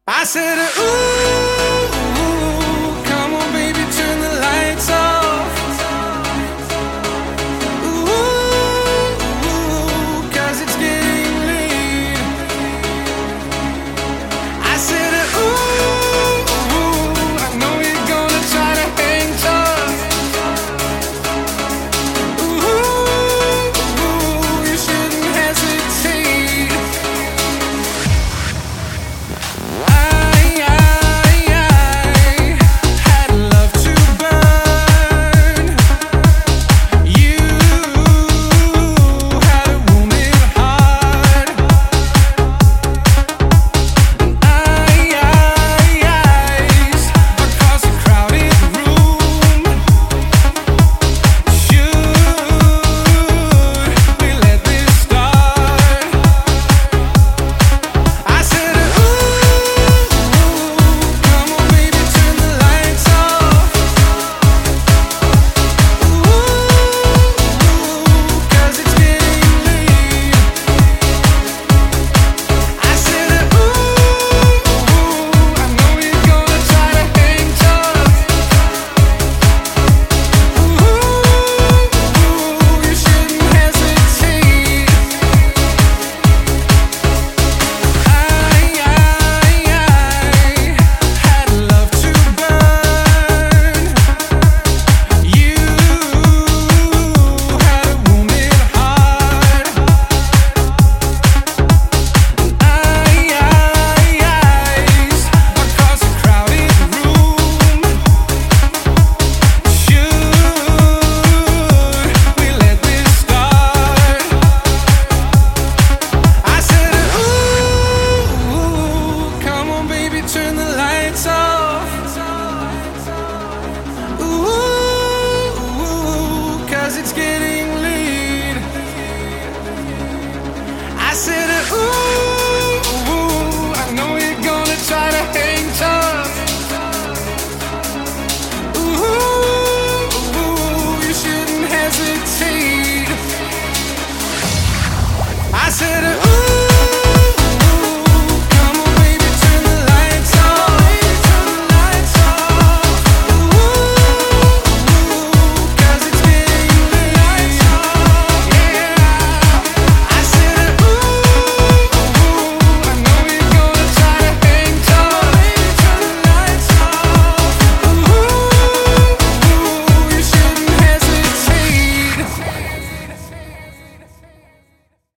I said, ooh, come on, baby, turn the lights off. Ooh, 'cause it's getting late. I said, ooh, I know you're gonna try to hang tough. Ooh, you shouldn't hesitate. Turn the lights on.